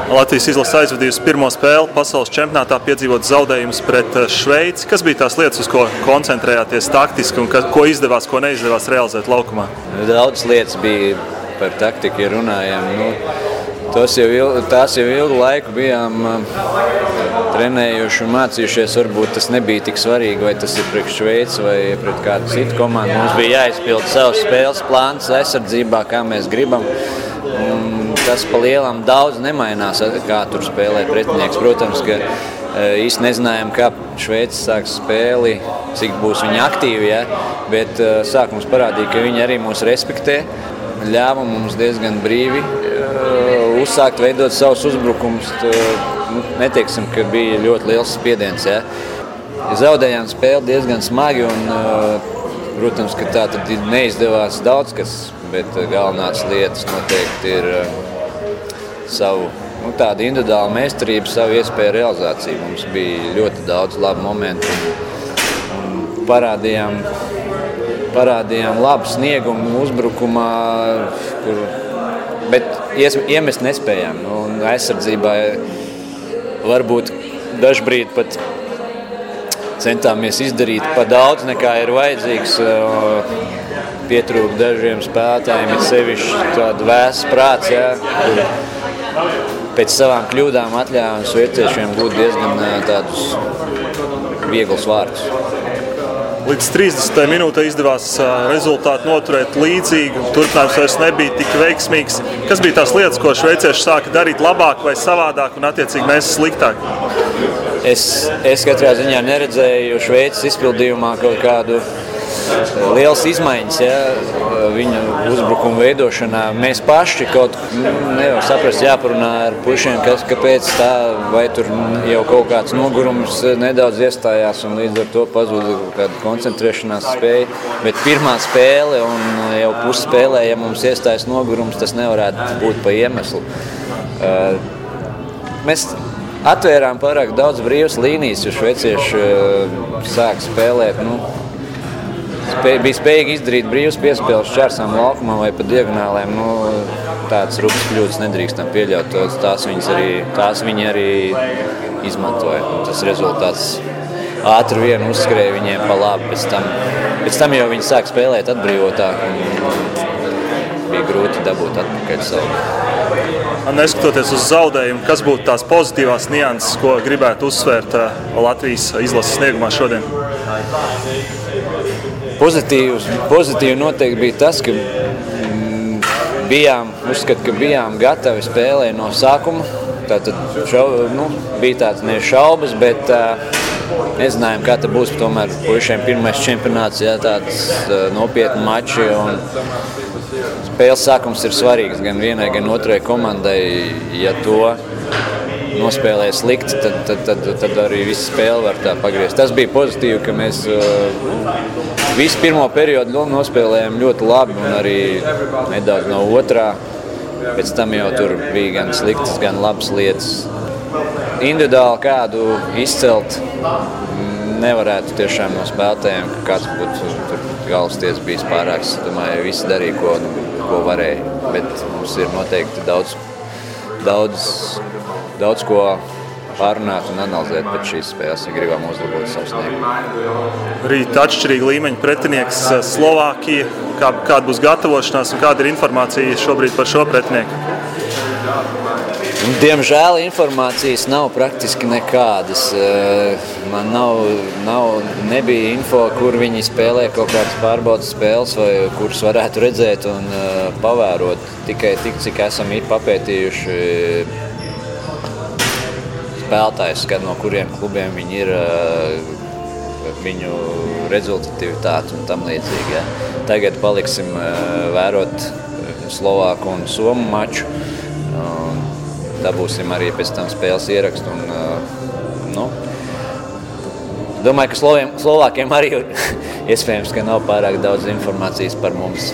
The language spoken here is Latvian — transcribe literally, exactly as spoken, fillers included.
Latvijas izlase aizvadījusi pirmo spēli pasaules čempionātā, piedzīvot zaudējumus pret Šveici. Kas bija tās lietas, uz ko koncentrējāties taktiski un ko izdevās, ko neizdevās realizēt laukumā? Daudz lietas bija par taktiku, ja runājām. Nu, tos jau ilgu, tās jau ilgu laiku bijām trenējuši un mācījušies. Varbūt tas nebija tik svarīgi, vai tas ir priekš Šveici vai pret kādu citu komandu. Mums bija jāizpilda savs spēles plāns aizsardzībā, kā mēs gribam. Un tas pa lielam daudz nemainās, kā tur spēlē pretinieks. Protams, ka īsti nezinājām, kā Šveice sāks spēli, cik būs viņi aktīvi, ja? Bet sākums parādīja, ka viņi arī mūs respektē. Ļāva mums diezgan brīvi uzsākt, veidot savus uzbrukumus. Neteiksim, ka bija ļoti liels spiediens. Ja? Zaudējām spēli diezgan smagi un, protams, ka tā tad neizdevās daudz kas, bet galvenās lietas noteikti ir savu nu, tādu individuālu meistarību, savu iespēju realizāciju. Mums bija ļoti daudz labu momentu un, un parādījām, parādījām labu sniegumu uzbrukumā, kur, bet iemest nespējām. Nu, un aizsardzībā varbūt dažbrīd pat centāmies izdarīt pa daudz, nekā ir vajadzīgs. Pietrūk dažiem spēlētājiem, ir sevišķi tāda vēsa prāts, ja, kur pēc savām kļūdām atļāvām svietiešiem būt diezgan tādus vieglus vārdus. Līdz trīsdesmitajai minūtei izdevās rezultātu noturēt līdzīgu. Turpinājums vairs nebija tik veiksmīgs. Kas bija tās lietas, ko šveicieši sāka darīt labāk vai savādāk un attiecīgi mēs sliktāk? Es, es katrā ziņā neredzēju Šveices izpildījumā kaut kādu liels izmaiņas, ja, viņu uzbrukumu veidošanā. Mēs paši kaut nevar saprast, jāparunā ar pušiem, kas, kāpēc tā, vai tur jau kaut kāds nogurums nedaudz iestājās un līdz ar to pazuda kāda koncentrēšanās spēja. Bet pirmā spēle un jau pusspēlē, ja mums iestājas nogurums, tas nevarētu būt pa iemeslu. Mēs atvērām pārāk daudz brīvas līnijas, jo šveicieši sāk spēlēt, nu, Spēj, bija spējīgi izdarīt brīvas piespēles šķērsām laukumam vai pa diagonālēm. Nu, tādas rupjas kļūdas nedrīkstam pieļaut. Tās, arī, tās viņi arī izmantoja. Tas rezultāts ātri vien uzskrēja viņiem pa labi. Pēc tam, pēc tam jau viņi sāk spēlēt atbrīvotāk un bija grūti dabūt atpakaļ savu. Neskatoties uz zaudējumu, kas būtu tās pozitīvās nianses, ko gribētu uzsvērt Latvijas izlases sniegumā šodien? Pozitīvs, pozitīvi noteikti bija tas, ka mm, bijām, uzskat, ka bijām gatavi spēlē no sākuma. Tātad šau, nu, bija tāds ne šaubas, bet uh, nezinājām, kā tā būs. Tomēr puišiem pirmais čempionāts, jā, tāds uh, nopietni mači. Un spēles sākums ir svarīgs gan vienai, gan otrai komandai. Ja to nospēlē slikti, tad, tad, tad, tad arī visu spēli var tā pagriezt. Tas bija pozitīvi, ka mēs uh, visu pirmo periodu nospēlējām ļoti labi un arī nedaudz no otrā. Pēc tam jau tur bija gan sliktas, gan labas lietas. Individuāli kādu izcelt nevarētu tiešām no spēlētājiem, ka kāds būtu tur galvasties bijis pārāks. Domāju, visi darīja, ko, ko varēja, bet mums ir noteikti daudz, daudz Daudz ko pārunāt un analizēt pēc šīs spēles, ja gribam uzlabot savu sniegumu. Rīt atšķirīga līmeņa pretinieks Slovākija. Kā, kāda būs gatavošanās un kāda ir informācija šobrīd par šo pretinieku? Diemžēl informācijas nav praktiski nekādas. Man nav, nav, nebija info, kur viņi spēlē kaut kādas pārbaudas spēles vai kuras varētu redzēt un pavērot. Tikai tik, cik esam papētījuši spēlētājus, no kuriem klubiem viņi ir, viņu rezultatīvitāti un tam līdzīgi. Ja. Tagad paliksim vērot Slovāku un Somu maču. Dabūsim arī pēc tam spēles ierakstu. Un, nu, domāju, ka Slovākiem arī iespējams, ka nav pārāk daudz informācijas par mums.